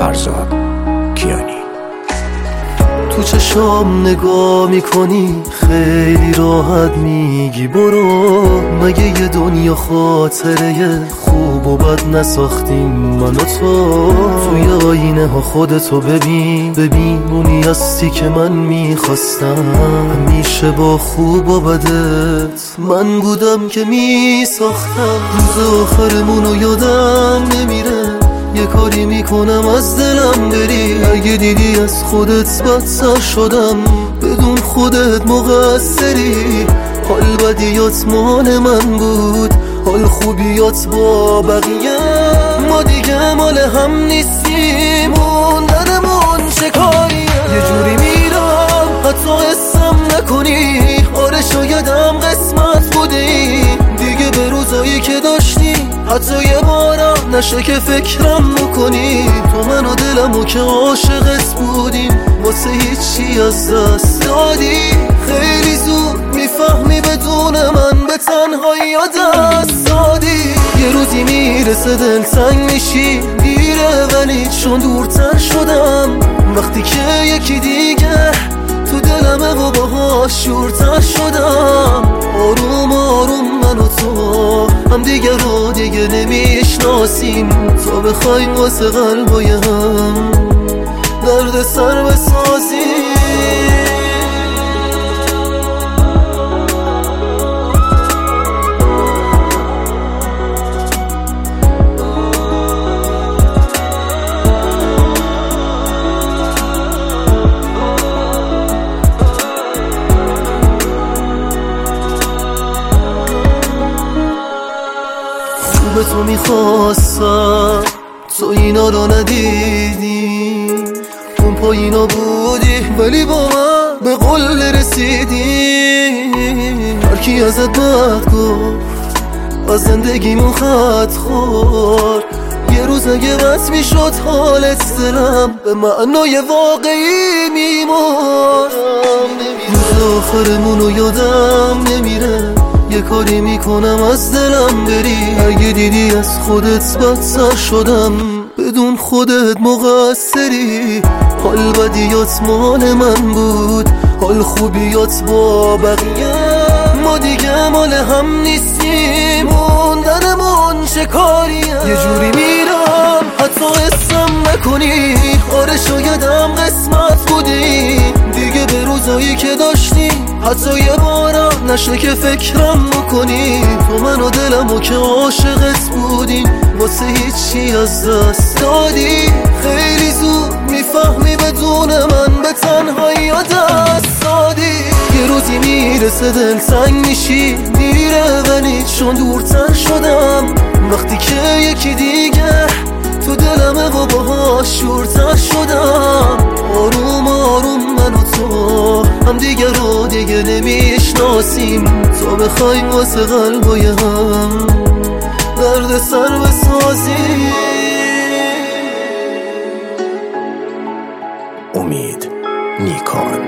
فرزاد کیانی. تو چشام نگاه میکنی خیلی راحت میگی برو، مگه یه دنیا خاطره خوب و بد نساختیم من و تو؟ توی آینه ها خودتو ببین اونی هستی که من میخواستم. همیشه با خوب و بدت من بودم که میساختم. روز آخرمونو یادم نمیره، یه کاری میکنم از دلم بری. اگه دیدی از خودت بدتر شدم، بدون خودت مقصری. حال بدیات مال من بود، حال خوبیات با بقیه. ما دیگه مال هم نیستیم، موندنمون چه کاریه؟ یه جوری میرم حتی اسم نکنی، آره شایدم قسمت بودی دیگه به روزایی که داشتی. حتی یه بارم نشه که فکرم میکنی، تو من و دلمو که عاشقت بودیم واسه هیچی از دست دادی. خیلی زود میفهمی بدون من به تنهایی دست دادی. یه روزی میرسه دلتنگ میشی دیره، ولی چون دورتر شدم وقتی که یکی دیگه تو دلمه و باهاش شورتر شدم. آروم آروم من و تو هم دیگه رو دیگه نمیشناسیم، تا بخوایم واسه قلبای هم درد سر بسازیم. به تو میخواستم تو اینا رو ندیدی، اون پایینا بودی ولی با من به قول رسیدی. هرکی ازت بد گفت از زندگیمون خط خورد، یه روز اگه بس میشد حالت دلم به معنای واقعی میمرد. روز آخرمونو یادم نمیره، یه کاری میکنم از دلم بری. اگه دیدی از خودت بدتر شدم، بدون خودت مقصری. حال بدیات مال من بود، حال خوبیات با بقیه. ما دیگه مال هم نیستیم، موندنمون چه کاریه؟ یه جوری میرم حتی اسم نکنی، آره شایدم قسمت بودی دیگه به روزایی که داشتی. حتی یه بارم نشه که فکرم میکنی، تو من و دلمو که عاشقت بودیم واسه هیچی از دست دادی. خیلی زود میفهمی بدون من به تنهایی دست دادی. یه روزی میرسه دلتنگ میشی دیره، ولی چون دورتر شدم وقتی که یکی دیگه تو دلمه و باهاش شورتر شدم. آروم آروم من و تو هم دیگه رو دیگه نمیشناسیم، تا بخوایم واسه قلبای هم درد سر بسازیم. امید نیکان.